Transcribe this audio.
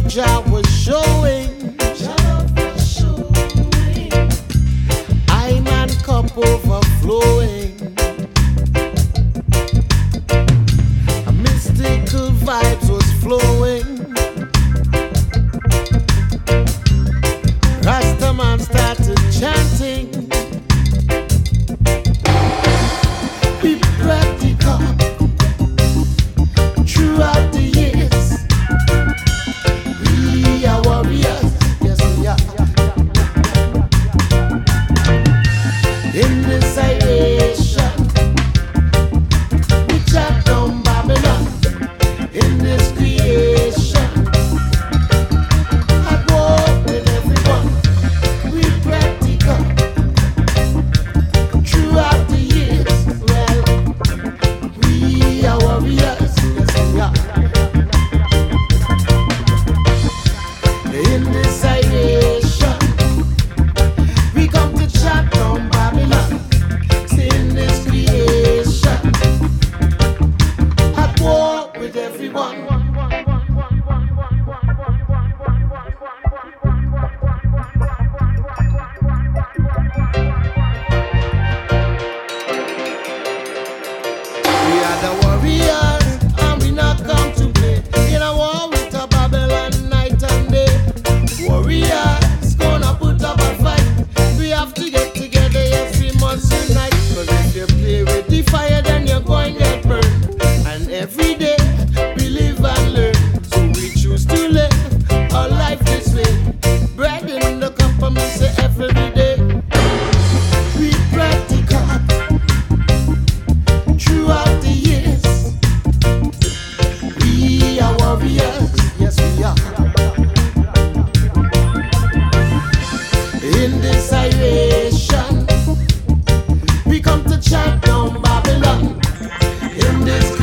Jah was showing. I'm and cup overflowing. A mystical vibes was flowing. Rastaman started chanting. We practical throughout the years. We are warriors, yes we are. In this iration, we chop down Babylon. In this creation, at war with everyone. We practical throughout the years. Well, we are warriors, yes we are. In this iration, we come to chop down Babylon. In this creation, at war with everyone. We are the warriors, and we not come to play. In a war with a Babylon night and day. Warriors gonna put up a fight. We have to get together, yes we must unite. Cause if you play with the fire, then you're going to get burned. And every day we live and learn. So we choose to live our life this way. Bread in the cup and we say every day. We practical throughout the years. We are warriors, yes we are. In this iration, we come to chop down Babylon. In this